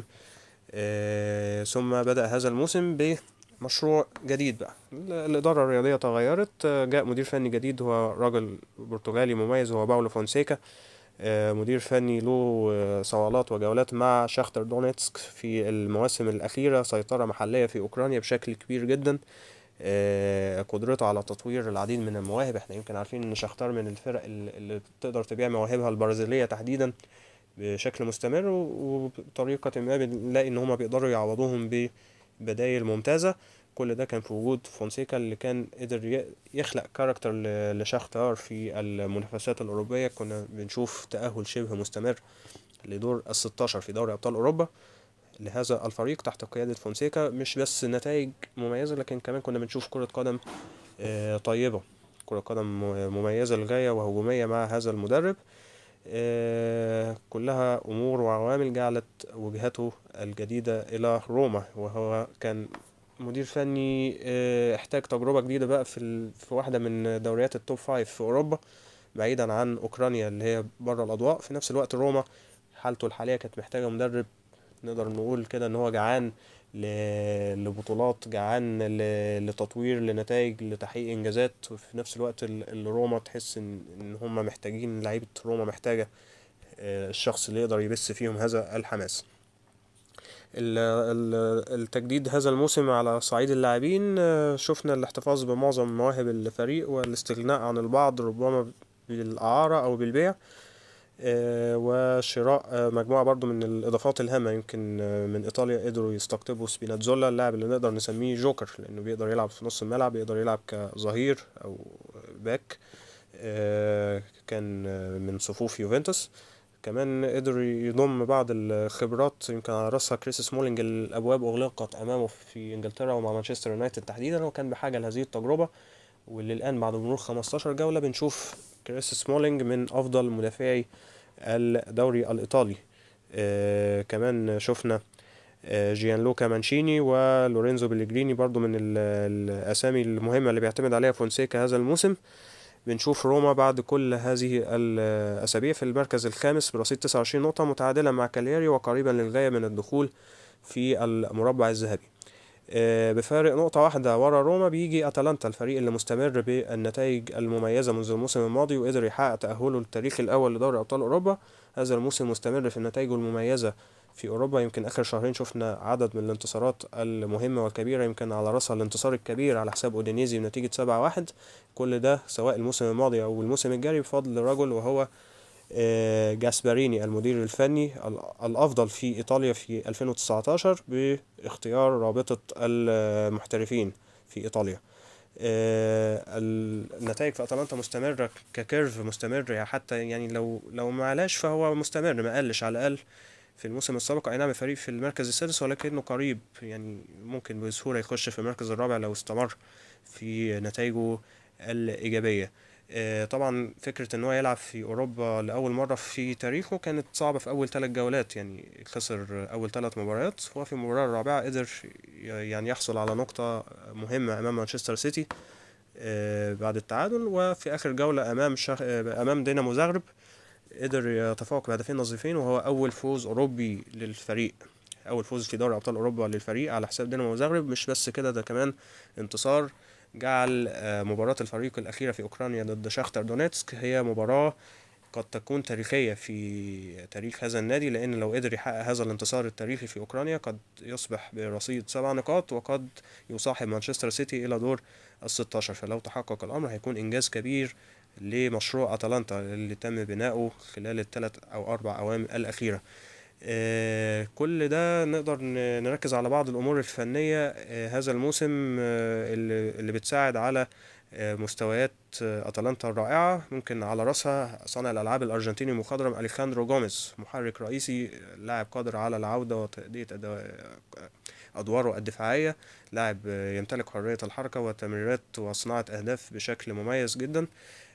ثم بدأ هذا الموسم بمشروع جديد بقى. الإدارة الرياضية تغيرت، جاء مدير فني جديد هو راجل برتغالي مميز هو باولو فونسيكا، مدير فني له صولات وجولات مع شاختر دونيتسك في المواسم الأخيرة، سيطرة محلية في أوكرانيا بشكل كبير جدا، قدرته على تطوير العديد من المواهب. احنا يمكن عارفين ان شختار من الفرق اللي تقدر تبيع مواهبها البرازيلية تحديدا بشكل مستمر، وبطريقة ما بنلاقي ان هما بيقدروا يعوضوهم ببدايل ممتازة. كل ده كان في وجود فونسيكا اللي كان قدر يخلق كاركتر لشختار في المنافسات الأوروبية. كنا بنشوف تأهل شبه مستمر لدور ال16 في دوري أبطال أوروبا لهذا الفريق تحت قيادة فونسيكا. مش بس نتائج مميزة، لكن كمان كنا بنشوف كرة قدم طيبة. كرة قدم مميزة للغاية وهجومية مع هذا المدرب. كلها أمور وعوامل جعلت وجهته الجديدة إلى روما، وهو كان مدير فني احتاج تجربة جديدة بقى في واحدة من دوريات التوب فايف في أوروبا، بعيدا عن أوكرانيا اللي هي بره الأضواء. في نفس الوقت روما حالته الحالية كانت محتاجة مدرب نقدر نقول كده ان هو جعان لبطولات، جعان لتطوير، لنتائج، لتحقيق انجازات. وفي نفس الوقت روما تحس ان هم محتاجين، لعيبة روما محتاجة الشخص اللي يقدر يبث فيهم هذا الحماس. التجديد هذا الموسم على صعيد اللاعبين، شفنا الاحتفاظ بمعظم مواهب الفريق والاستغناء عن البعض ربما بالإعارة أو بالبيع، وشراء مجموعة برضو من الإضافات الهامة. يمكن من إيطاليا قدروا يستقطبوا سبيناتزولا، اللاعب اللي نقدر نسميه جوكر لأنه بيقدر يلعب في نص الملعب، بيقدر يلعب كظهير أو باك. كان من صفوف يوفنتوس. كمان قدر يضم بعض الخبرات، يمكن على رأسها كريس سمولينج. الأبواب أغلقت أمامه في إنجلترا ومع مانشستر يونايتد تحديدا، وكان بحاجة لهذه التجربة. واللي الآن بعد مرور 15 جولة بنشوف كريس سمولينج من أفضل مدافعي الدوري الإيطالي. كمان شفنا جيان لوكا مانشيني ولورينزو بيليجريني برضو من الأسامي المهمة اللي بيعتمد عليها فونسيكا هذا الموسم. بنشوف روما بعد كل هذه الأسابيع في المركز الخامس برصيد 29 نقطة، متعادلا مع كالياري وقريبا للغاية من الدخول في المربع الذهبي. بفارق نقطة واحدة ورا روما بيجي أتلانتا، الفريق اللي مستمر بالنتائج المميزة منذ الموسم الماضي وقدر يحقق تأهله للتاريخ الأول لدوري أبطال أوروبا. هذا الموسم مستمر في نتائجه المميزة في أوروبا. يمكن آخر شهرين شفنا عدد من الانتصارات المهمة والكبيرة، يمكن على رأسها الانتصار الكبير على حساب أودينيزي بنتيجة 7-1. كل ده سواء الموسم الماضي أو الموسم الجاري بفضل رجل وهو جاسبريني المدير الفني الأفضل في إيطاليا في 2019 باختيار رابطة المحترفين في إيطاليا. النتائج في أتلانتا مستمرة ككيرف مستمر، يعني حتى يعني لو ما علاش فهو مستمر، ما قلش على الأقل في الموسم السابق. أي نعم الفريق في المركز السادس ولكنه قريب، يعني ممكن بسهولة يخش في المركز الرابع لو استمر في نتائجه الإيجابية. طبعا فكرة ان هو يلعب في اوروبا لاول مرة في تاريخه كانت صعبة في اول 3 جولات، يعني خسر اول 3 مباريات، وفي المباراة الرابعة قدر يعني يحصل على نقطة مهمة امام مانشستر سيتي بعد التعادل. وفي اخر جولة امام دينامو زغرب قدر يتفوق بهدفين نظيفين، وهو اول فوز اوروبي للفريق، اول فوز في دوري ابطال اوروبا للفريق على حساب دينامو زغرب. مش بس كده، ده كمان انتصار جعل مباراة الفريق الأخيرة في أوكرانيا ضد شاختر دونيتسك هي مباراة قد تكون تاريخية في تاريخ هذا النادي، لأن لو قدر يحقق هذا الانتصار التاريخي في أوكرانيا قد يصبح برصيد 7 نقاط وقد يصاحب مانشستر سيتي إلى دور ال16. فلو تحقق الأمر هيكون إنجاز كبير لمشروع أتلانتا اللي تم بناؤه خلال ال3 أو 4 أعوام الأخيرة. كل ده نقدر نركز على بعض الأمور الفنية هذا الموسم اللي بتساعد على مستويات أتلانتا الرائعة. ممكن على رأسها صانع الألعاب الأرجنتيني المخضرم أليخاندرو جوميز، محرك رئيسي، لاعب قادر على العودة وتأدية أدواره الدفاعية، لاعب يمتلك حرية الحركة وتمريرات وصناعة أهداف بشكل مميز جدا.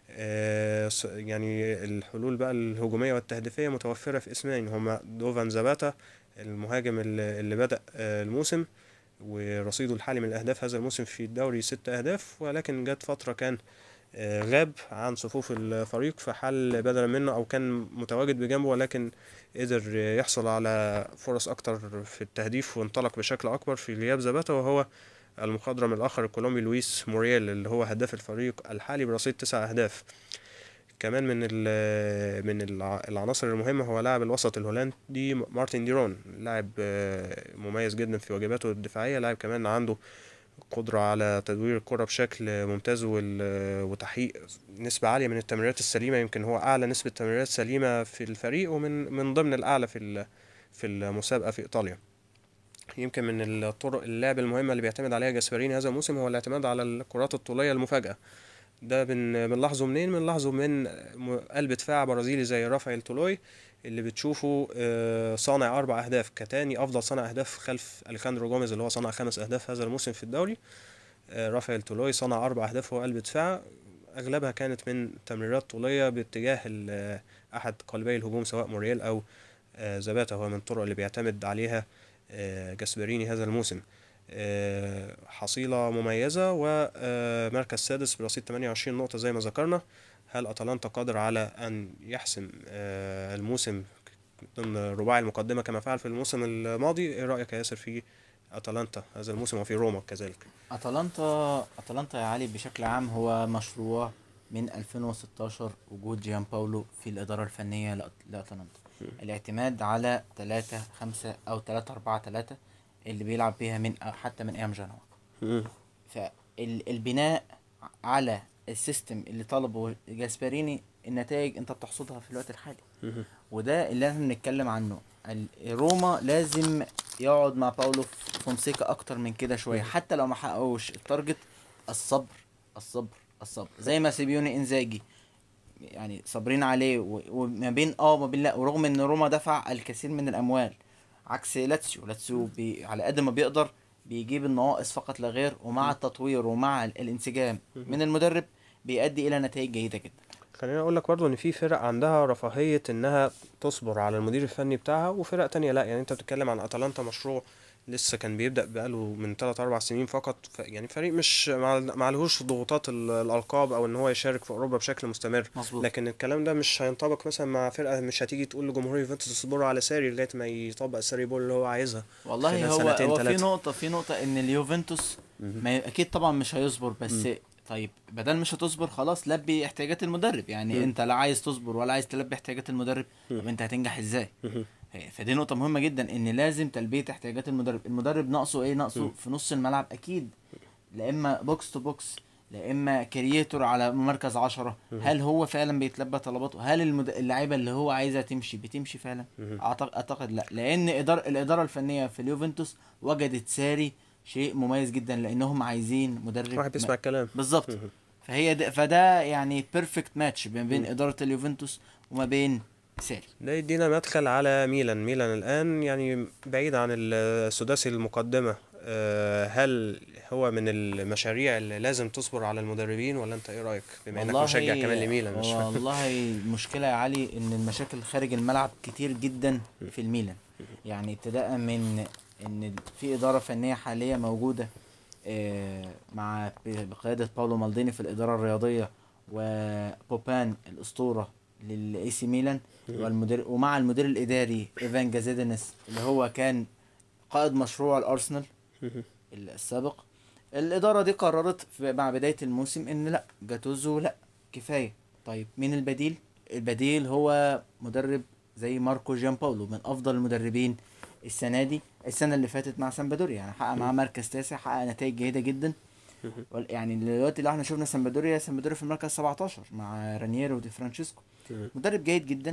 يعني الحلول بقى الهجومية والتهديفية متوفرة في اسمين، هما دوفان زاباتا المهاجم اللي بدأ الموسم ورصيده الحالي من الأهداف هذا الموسم في الدوري 6 أهداف، ولكن جت فترة كان غاب عن صفوف الفريق فحل بدلا منه أو كان متواجد بجنبه، ولكن قدر يحصل على فرص أكتر في التهديف وانطلق بشكل أكبر في غياب زاباتا، وهو المخضرم الآخر الكولومبي لويس موريال اللي هو هداف الفريق الحالي برصيد 9 أهداف. كمان من العناصر المهمة هو لاعب الوسط الهولندي مارتن ديرون، لاعب مميز جدا في واجباته الدفاعية، لاعب كمان عنده قدرة على تدوير الكرة بشكل ممتاز وتحقيق نسبة عالية من التمريرات السليمة. يمكن هو أعلى نسبة تمريرات سليمة في الفريق ومن ضمن الأعلى في المسابقة في إيطاليا. يمكن من الطرق اللعب المهمة اللي بيعتمد عليها جاسبريني هذا الموسم هو الاعتماد على الكرات الطولية المفاجئة. ده بنلاحظه منين؟ بنلاحظه من قلب دفاع برازيلي زي رافائيل تولوي اللي بتشوفه صانع 4 أهداف كتاني أفضل صانع أهداف خلف أليخاندرو جوميز اللي هو صنع 5 أهداف هذا الموسم في الدوري. رافائيل تولوي صنع 4 أهداف وهو قلب دفاع. اغلبها كانت من تمريرات طوليه باتجاه احد قلبي الهجوم سواء موريال او زاباتا. هو من الطرق اللي بيعتمد عليها جاسبريني هذا الموسم. حصيلة مميزة ومركز سادس برصيد 28 نقطة زي ما ذكرنا. هل أتلانتا قادر على أن يحسم الموسم ضمن رباعي المقدمة كما فعل في الموسم الماضي؟ إيه رأيك يا ياسر في أتلانتا هذا الموسم وفي روما كذلك؟ اتلانتا يا علي بشكل عام هو مشروع من 2016 وجود جيان باولو في الإدارة الفنية لأتلانتا. الاعتماد على 3-5 أو 3-4-3 اللي بيلعب بيها حتى من أيام جانوا. فالبناء على السيستم اللي طلبه جاسبريني النتائج انت بتحصدها في الوقت الحالي، وده اللي احنا بنتكلم عنه. روما لازم يقعد مع باولو فونسيكا اكتر من كده شويه، حتى لو ما حققوش التارجت. الصبر الصبر الصبر، زي ما سيبيوني انزاجي يعني صابرين عليه وما بين ما بين لا، ورغم ان روما دفع الكثير من الاموال عكس لاتسيو على قد ما بيقدر بيجيب النواقص فقط لا غير، ومع التطوير ومع الانسجام من المدرب بيؤدي الى نتائج جيده جدا. خليني اقول لك برضو ان في فرق عندها رفاهية انها تصبر على المدير الفني بتاعها وفرق تانية لا. يعني انت بتتكلم عن اتلانتا، مشروع لسه كان بيبدأ بقاله من 3-4 سنين فقط. يعني فريق مش معلهوش ضغوطات الألقاب أو إن هو يشارك في أوروبا بشكل مستمر. مظبوط. لكن الكلام ده مش هينطبق مثلا مع فرقة، مش هتيجي تقول لجمهور يوفنتوس اصبروا على ساري لغاية ما يطبق الساري بول اللي هو عايزها. والله خلال هو سنتين هو تلاتة. في نقطة ان اليوفنتوس اكيد طبعا مش هيصبر، بس طيب بدل مش هتصبر خلاص لبي احتياجات المدرب. يعني انت لا عايز تصبر ولا عايز تلبي احتياجات المدرب، طب انت هتنجح ازاي؟ فدي نقطة مهمة جدا، ان لازم تلبية احتياجات المدرب. المدرب ناقصه ايه؟ ناقصه في نص الملعب اكيد، لا اما بوكس تو بوكس، لا اما كرييتور على مركز 10. هل هو فعلا بيتلبى طلباته؟ هل اللعيبة اللي هو عايزها بتمشي فعلا؟ اعتقد لا، لان الادارة الفنية في اليوفنتوس وجدت ساري شيء مميز جدا، لانهم عايزين مدرب واحد بيسمع الكلام بالظبط. فده يعني بيرفكت ماتش ما بين ادارة اليوفنتوس وما بين ساري. ده يدينا مدخل على ميلان الآن، يعني بعيد عن السداسي المقدمة. هل هو من المشاريع اللي لازم تصبر على المدربين ولا انت ايه رأيك بما انك مشجع كمان لميلان؟ مش والله المشكلة يا علي ان المشاكل خارج الملعب كتير جدا في الميلان. يعني ابتداء من ان في إدارة فنية حالية موجودة مع بقيادة باولو مالديني في الإدارة الرياضية، وبوبان الأسطورة للاي سي ميلان، والمدير ومع المدير الإداري ايفان جازيدنس اللي هو كان قائد مشروع الأرسنال السابق. الإدارة دي قررت مع بداية الموسم إن لا، جاتوزو لا كفاية. طيب مين البديل؟ البديل هو مدرب زي ماركو جيان باولو، من أفضل المدربين السنة اللي فاتت مع سامبادوريا. يعني حقق معاه مركز 9، حقق نتائج جيدة جدا. يعني دلوقتي اللي احنا شفنا سامبادوريا في المركز 17 مع رانييرو ودي فرانشيسكو، مدرب جيد جدا.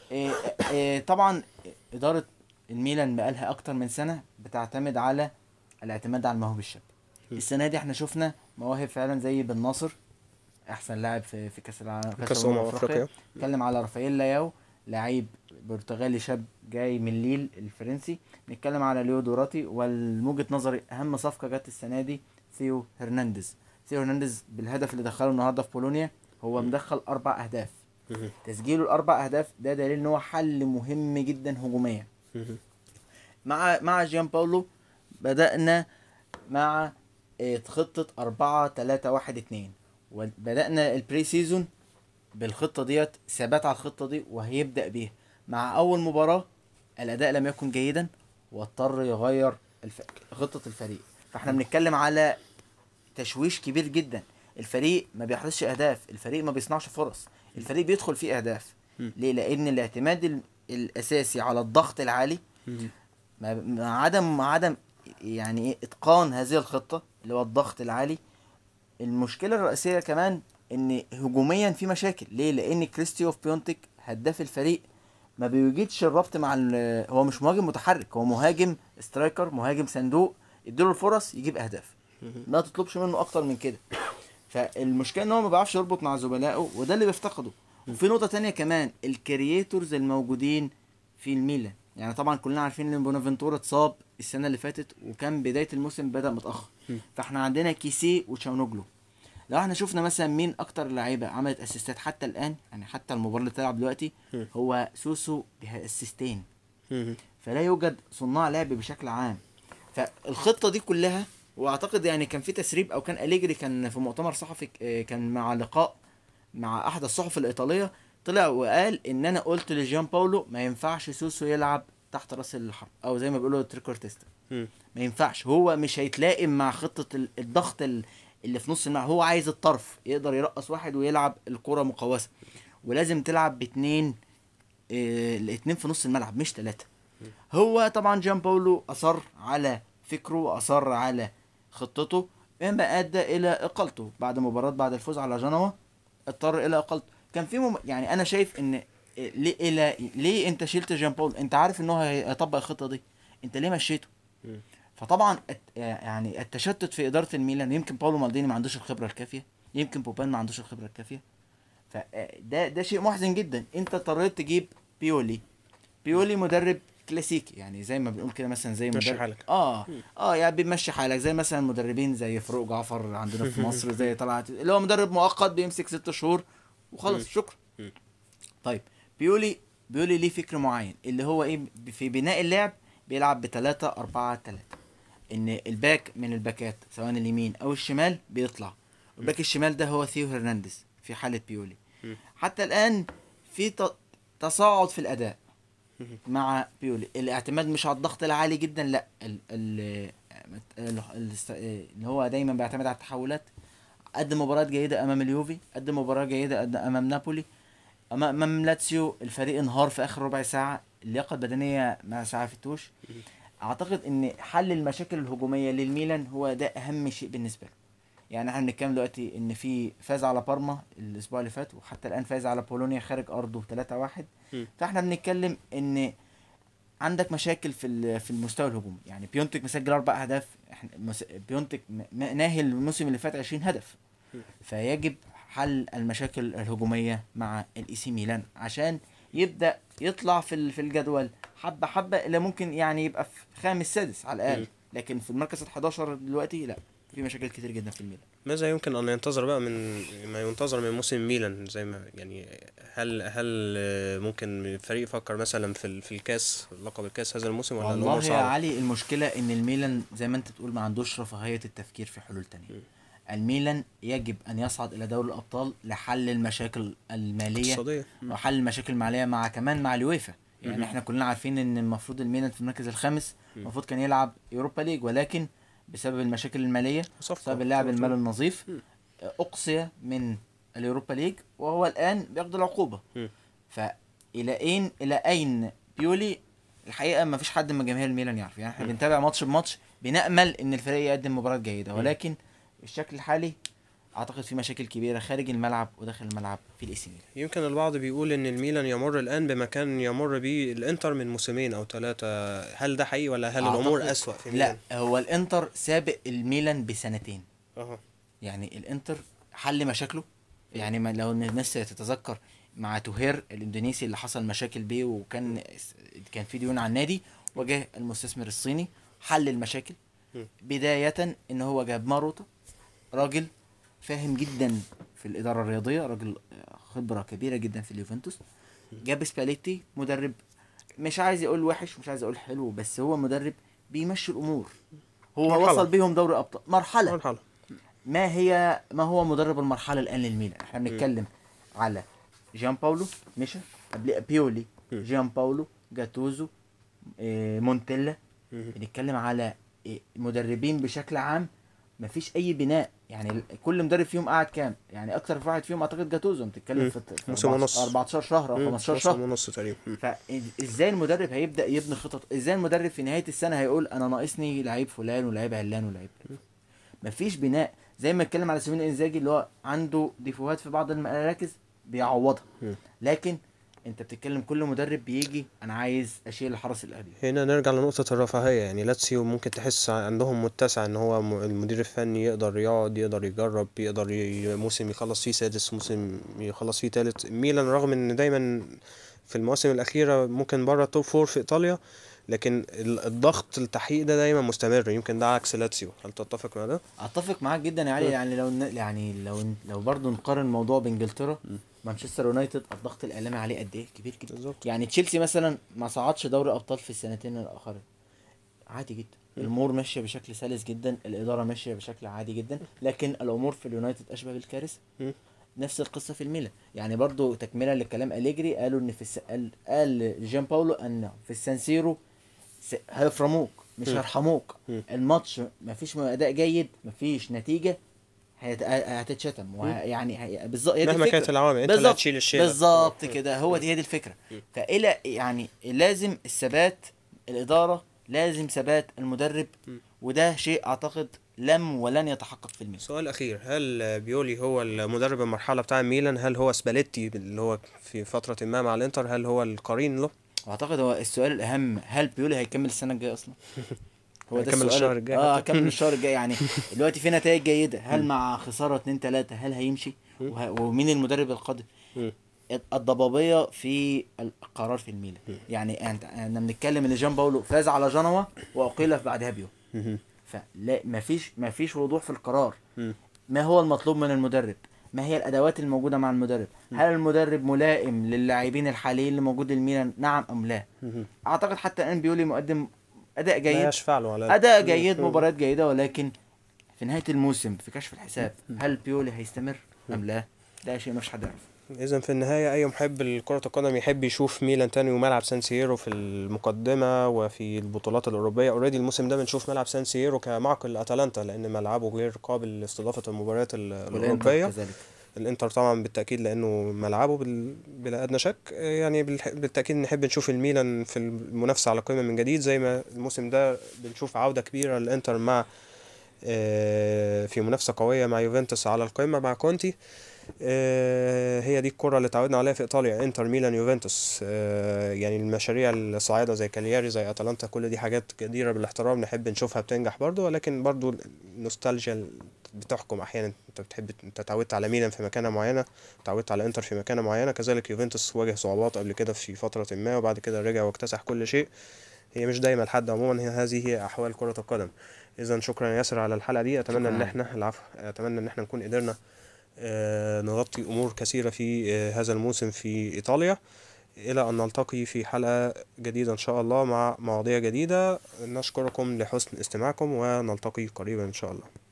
طبعا إدارة الميلان بقالها أكتر من سنة بتعتمد على الاعتماد على المواهب الشاب. السنة دي احنا شفنا مواهب فعلا زي بن ناصر، أحسن لاعب في كأس العالم كأس أفريقيا. نتكلم على رافائيل لاياو، لاعب برتغالي شاب جاي من ليل الفرنسي. نتكلم على ليو دوراتي، والموجة نظري أهم صفقة جت السنة دي ثيو هرنانديز بالهدف اللي دخله النهارده في بولونيا. هو مدخل 4 أهداف. تسجيله ال4 أهداف ده دليل ان هو حل مهم جدا هجوميا. مع جيان باولو بدأنا مع خطة 4-3-1-2، وبدأنا البري سيزون بالخطة ديت، ثبات على الخطة دي وهيبدأ بيها. مع أول مباراة الأداء لم يكن جيدا واضطر يغير خطة الفريق. فاحنا بنتكلم على تشويش كبير جدا. الفريق ما بيحرزش أهداف، الفريق ما بيصنعش فرص، الفريق بيدخل فيه أهداف. ليه؟ لأن الاعتماد الأساسي على الضغط العالي مع عدم يعني إتقان هذه الخطة اللي هو الضغط العالي. المشكلة الرئيسية كمان ان هجوميا في مشاكل. ليه؟ لان كريستيوف بيونتك هداف الفريق ما بيوجدش الربط مع هو مش مهاجم متحرك، هو مهاجم سترايكر، مهاجم صندوق، اديله الفرص يجيب اهداف، ما تطلبش منه اكتر من كده. فالمشكله ان هو ما بيعرفش يربط مع زملائه، وده اللي بيفتقده. وفي نقطه تانية كمان، الكرييتورز الموجودين في الميلان. يعني طبعا كلنا عارفين ان بونافنتورا اتصاب السنه اللي فاتت، وكان بدايه الموسم بدا متاخر. فاحنا عندنا كيسي وتشاونوجلو. لو احنا شفنا مثلا مين اكتر لعيبه عملت اسيستات حتى الان، يعني حتى المباراه اللي بتلعب دلوقتي، هو سوسو باسيستين. فلا يوجد صناع لعب بشكل عام. فالخطه دي كلها، واعتقد يعني كان في تسريب، او كان أليجري كان في مؤتمر صحفي كان مع لقاء مع احد الصحف الايطاليه، طلع وقال ان انا قلت لجيان باولو ما ينفعش سوسو يلعب تحت راس الحرب، او زي ما بيقولوا تريكورتيستا. ما ينفعش، هو مش هيتلائم مع خطه الضغط اللي في نص الملعب. هو عايز الطرف يقدر يرقص واحد ويلعب الكره مقوسه، ولازم تلعب باتنين، الاتنين في نص الملعب مش ثلاثه. هو طبعا جان باولو اصر على فكره واصر على خطته، مما ادى الى اقالته بعد مباراه، بعد الفوز على جنوا اضطر الى اقالته. كان في يعني انا شايف ان ليه انت شلت جان باولو؟ انت عارف ان هو هيطبق الخطه دي، انت ليه مشيته؟ فطبعا يعني التشتت في اداره الميلان، يمكن باولو مالديني ما عندوش الخبره الكافيه، يمكن بوبان ما عندوش الخبره الكافيه. فده شيء محزن جدا. انت اضطريت تجيب بيولي مدرب كلاسيكي، يعني زي ما بنقول كده مثلا زي مشي مدرب حالك. يعني بيمشي حالك، زي مثلا مدربين زي فاروق جعفر عندنا في مصر، زي طلعت اللي هو مدرب مؤقت بيمسك 6 شهور وخلاص شكرا. طيب بيولي ليه فكر معين، اللي هو ايه؟ في بناء اللعب بيلعب ب3-4-3، ان الباك من الباكات سواء اليمين او الشمال بيطلع، الباك الشمال ده هو ثيو هرنانديز في حالة بيولي. حتى الان في تصاعد في الاداء مع بيولي، الاعتماد مش على الضغط العالي جدا، لا اللي هو دايما بيعتمد على التحولات. قدم مباريات جيدة امام اليوفي، قدم مباراة جيدة امام نابولي، امام لاتسيو الفريق انهار في اخر ربع ساعة، اللياقة البدنية ما سعفتوش. اعتقد ان حل المشاكل الهجومية للميلان هو ده اهم شيء بالنسبة له. يعني احنا بنتكلم دلوقتي ان في فاز على بارما الاسبوع اللي فات، وحتى الان فاز على بولونيا خارج ارضه 3-1. فاحنا بنتكلم ان عندك مشاكل في المستوى الهجومي. يعني بيونتك مسجل 4 اهداف، احنا بيونتك ناهل الموسم اللي فات 20 هدف. فيجب حل المشاكل الهجوميه مع الاي سي ميلان عشان يبدا يطلع في الجدول حبه حبه، اللي ممكن يعني يبقى في خامس سادس على الاقل، لكن في المركز ال11 دلوقتي لا، في مشاكل كتير جدا في الميلان. ماذا يمكن أن ينتظر بقى من ما ينتظر من موسم ميلان؟ زي ما يعني هل ممكن الفريق يفكر مثلا في الكاس، لقب الكاس هذا الموسم، ولا الأمور والله يا صعبة؟ علي المشكلة ان الميلان زي ما انت تقول ما عندوش رفاهية التفكير في حلول تانية. الميلان يجب ان يصعد الى دوري الابطال لحل المشاكل المالية اقتصادية. وحل المشاكل المالية مع كمان مع اليويفا. يعني احنا كلنا عارفين ان المفروض الميلان في المركز الخامس المفروض كان يلعب يوروبا ليج، ولكن بسبب المشاكل المالية، بسبب اللاعب المال النظيف، اقصي من اليوروبا ليج، وهو الان بياخد العقوبة. الى اين بيولي؟ الحقيقه ما فيش حد من جماهير الميلان يعرف. يعني احنا بنتابع ماتش بماتش، بنامل ان الفريق يقدم مباراه جيده، ولكن الشكل الحالي اعتقد في مشاكل كبيره خارج الملعب وداخل الملعب في الاي سي ميلان. يمكن البعض بيقول ان الميلان يمر الان بمكان يمر به الانتر من موسمين او 3. هل ده حقيقي ولا هل الامور اسوأ في ميلان؟ لا، هو الانتر سابق الميلان بسنتين. اها. يعني الانتر حل مشاكله. يعني لو الناس تتذكر مع توهير الاندونيسي اللي حصل مشاكل بيه، وكان في ديون على النادي، وجه المستثمر الصيني حل المشاكل. بداية ان هو جاب ماروتا، راجل فاهم جدا في الادارة الرياضية، راجل خبرة كبيرة جدا في اليوفنتوس. جاب سباليتي، مدرب مش عايز يقول وحش مش عايز يقول حلو، بس هو مدرب بيمشي الامور. هو مرحلة. وصل بيهم دوري ابطال مرحلة. ما هو مدرب المرحلة الآن للميلان؟ احنا بنتكلم على جان باولو مشى قبل بيولي، جان باولو، جاتوزو، مونتيلا. بنتكلم على مدربين بشكل عام مفيش أي بناء. يعني كل مدرب فيهم قاعد كام؟ يعني أكتر واحد فيهم أعتقد جاتوزو، بتتكلم في موسم ونص، 14 شهر أو 15 شهر، موسم ونص تقريبا. فازاي المدرب هيبدأ يبني خطط؟ ازاي المدرب في نهاية السنة هيقول أنا ناقصني لعيب فلان ولعيب علان ولعيب؟ مفيش بناء. زي ما اتكلم على سيمين انزاجي اللي هو عنده ديفوهات في بعض المراكز بيعوضها، لكن انت بتتكلم كل مدرب بيجي انا عايز اشيل الحرس الاهلي. هنا نرجع لنقطة الرفاهية. يعني لاتسيو ممكن تحس عندهم متسع ان هو المدير الفني يقدر يقعد، يقدر يجرب، يقدر موسم يخلص فيه سادس، موسم يخلص فيه تالت. ميلان رغم ان دايما في المواسم الأخيرة ممكن بره توب فور في إيطاليا، لكن الضغط التحقيق ده دايما مستمر، يمكن ده عكس لاتسيو. هل تتفق مع ده؟ اتفق معاك جدا يا علي. يعني لو برضه نقارن الموضوع بانجلترا، مانشستر يونايتد الضغط الاعلامي عليه قد ايه كبير جدا. بالظبط. يعني تشيلسي مثلا ما صعدش دوري ابطال في السنتين الاخرين، عادي جدا، الامور ماشيه بشكل سلس جدا، الاداره ماشيه بشكل عادي جدا، لكن الامور في اليونايتد اشبه بالكارثه. نفس القصه في الميلان. يعني برضو تكمله للكلام أليجري، قالوا ان قال جان باولو ان في السانسيرو هيفرموك مش هيرحموك. الماتش مفيش اداء جيد، مفيش نتيجه، هتتشتم. يعني بالظبط هي دي مهما الفكره. كانت العوامل انت اللي بالظبط هتشيل الشيله. بالظبط كده، هو دي هي دي الفكره. فإلى يعني لازم الثبات، الاداره لازم ثبات المدرب، وده شيء اعتقد لم ولن يتحقق في الميلان. سؤال اخير، هل بيولي هو المدرب المرحله بتاع ميلان؟ هل هو سباليتي اللي هو في فتره ما مع الانتر، هل هو القرين له؟ واعتقد هو السؤال الاهم، هل بيولي هيكمل السنه الجايه اصلا؟ هو ده هيكمل السؤال. الشهر الجاي حتى؟ هكمل الشهر الجاي يعني. دلوقتي في نتائج جيده، هل مع خساره 2-3 هل هيمشي؟ ومين المدرب القادم؟ الضبابيه في القرار في الميلان. يعني احنا بنتكلم ان جان باولو فاز على جنوا واقيل بعدها بيوم. فلا، مفيش وضوح في القرار. ما هو المطلوب من المدرب؟ ما هي الادوات الموجوده مع المدرب؟ هل المدرب ملائم للاعبين الحاليين اللي موجود الميلان، نعم ام لا؟ اعتقد حتى الان بيولي مقدم اداء لا جيد، يشفع له على اداء جيد، مباريات جيده، ولكن في نهايه الموسم في كشف الحساب هل بيولي هيستمر ام لا؟ ده شيء مفيش حد يعرف. اذا في النهايه اي محب لكره القدم يحب يشوف ميلان تاني وملعب سان سيرو في المقدمه وفي البطولات الاوروبيه. اوريدي الموسم ده بنشوف ملعب سان سيرو كمعقل اتلانتا، لان ملعبه غير قابل لاستضافه المباريات الاوروبيه. كذلك. الانتر طبعا بالتاكيد لانه ملعبه بلا ادنى شك. يعني بالتاكيد نحب نشوف الميلان في المنافسه على القمه من جديد، زي ما الموسم ده بنشوف عوده كبيره للانتر مع في منافسه قويه مع يوفنتوس على القمه مع كونتي. هي دي الكرة اللي تعودنا عليها في ايطاليا، انتر ميلان يوفنتوس. يعني المشاريع الصاعدة زي كالياري زي اتلانتا، كل دي حاجات جديرة بالاحترام، نحب نشوفها بتنجح برضو، ولكن برضو النوستالجيا بتحكم احيانا. انت بتحب، انت اتعودت على ميلان في مكانة معينة، اتعودت على انتر في مكانة معينة، كذلك يوفنتوس واجه صعوبات قبل كده في فترة ما وبعد كده رجع واكتسح كل شيء. هي مش دايما الحد، عموما هذه هي احوال كرة القدم. اذا شكرا يا ياسر على الحلقة دي. اتمنى ان احنا العفو، اتمنى ان احنا نكون قدرنا نغطي أمور كثيرة في هذا الموسم في إيطاليا. إلى أن نلتقي في حلقة جديدة إن شاء الله مع مواضيع جديدة. نشكركم لحسن استماعكم ونلتقي قريبا إن شاء الله.